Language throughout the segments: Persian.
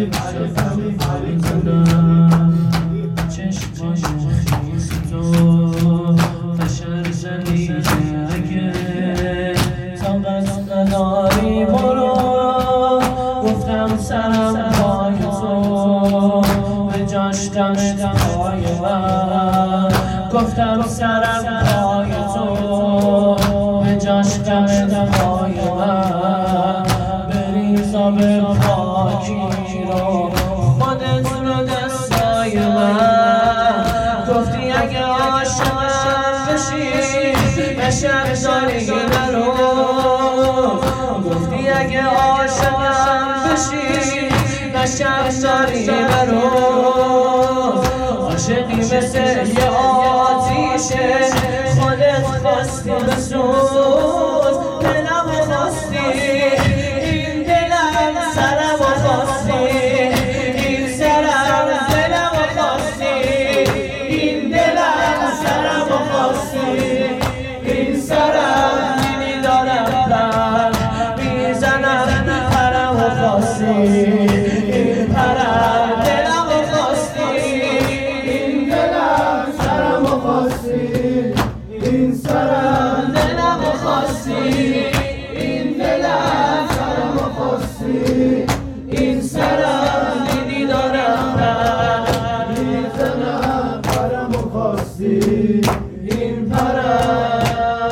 چشمای خیس تو فشر زنی اگه طاقت نداری برو گفتم سرم پای تو به جاش دمت پای من گفتم سرم پای تو به جاش دمت پای من بریزا به پاکی رو خودت رو دستای من گفتی اگه عاشقم بشی نشم داری نرو گفتی اگه عاشقم بشی نشم داری نرو عاشقی مثل یه آتیشه خودت خواستی بسوز دلم خواستی این دلم سرم خواستی این سرم دلم خواستی این دلم سرم خواستی این سرم دیدی دارم پر میزنم پرم خواستی این پرم دلم خواستی این دلم سرم خواستی این سرم دلم خواستی این دلم سرم خواستی این سرم دیدی دارم پر میزنم پرم خواستی این پرم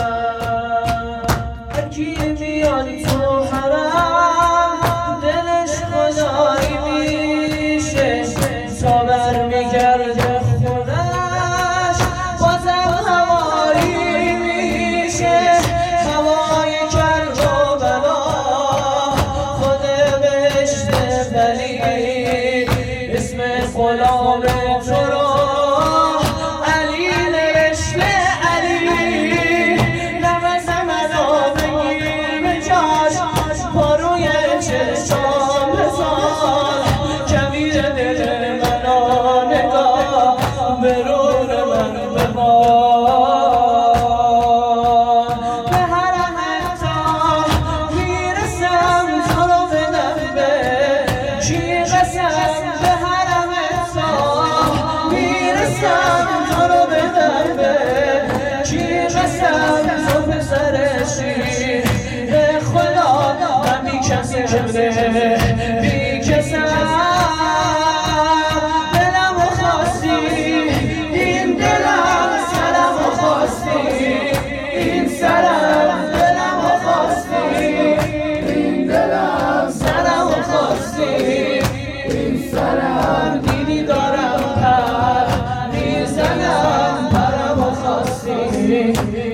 هرکی میاد تو حرم دلش خدایی میشه تا برمیگرده خودش بازم هوایی میشه هوای کرد و بلا خود بهشت بلی اسم غلام تو رو علی نوشته علی نفس منو بگیر به جاش پاروی چشام بساز کبیر دل منو نگاه به رون من ببار به حرمت تا میرسم تو رو بدم به چی قسم به حرمت تا میرسم تو رو بدم به چی قسم تو پسر شیر خدا من بی کسی جمله بی کسم دلم خواستی این دلم سرم خواستی این سرم دلم خواستی این دلم سرم خواستی این سرم دیدی دارم پر میزنم پرم خواستی